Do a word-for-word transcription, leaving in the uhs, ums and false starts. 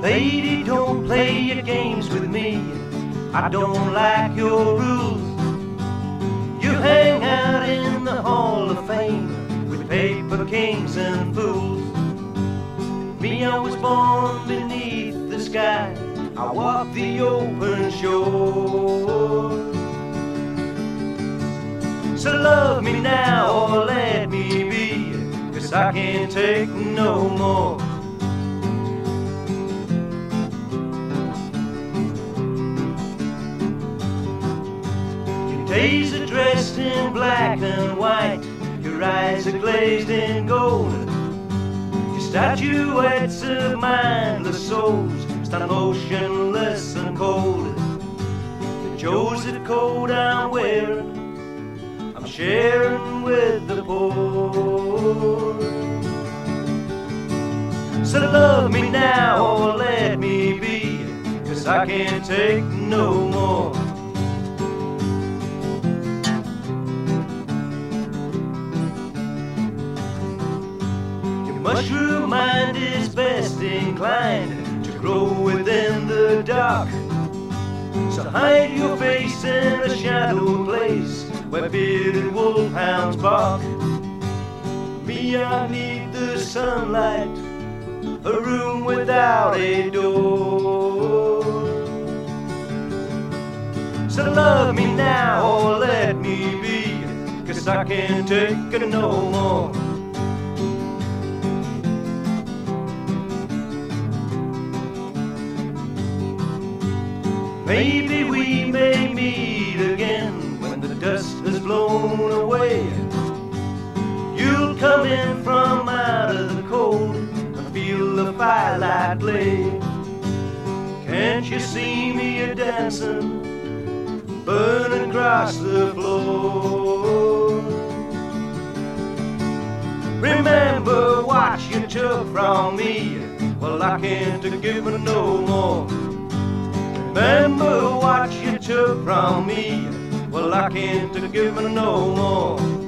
Lady, don't play your games with me. I don't like your rules. You hang out in the Hall of Fame with paper kings and fools. Me, I was born beneath the sky. I walk the open shore. So love me now or let me be, 'cause I can't take no more. Your days are dressed in black and white, your eyes are glazed in gold. Your statuettes of mindless souls stand motionless and cold. The Joseph coat I'm wearing, I'm sharing with the poor. So love me now or let me be, 'cause I can't take no more. Your mushroom mind is best inclined to grow within the dark. So hide your face in a shadowed place where bearded wolfhounds bark. Me, I need the sunlight, a room without a door. So love me now or let me be, 'cause I can't take it no more. Maybe we may meet again when the dust has blown away. You'll come in from out of the cold and feel the firelight play. Can't you see me a-dancing, burning across the floor? Remember what you took from me, well I can't give it no more. Remember what you took from me, well I can't give it no more.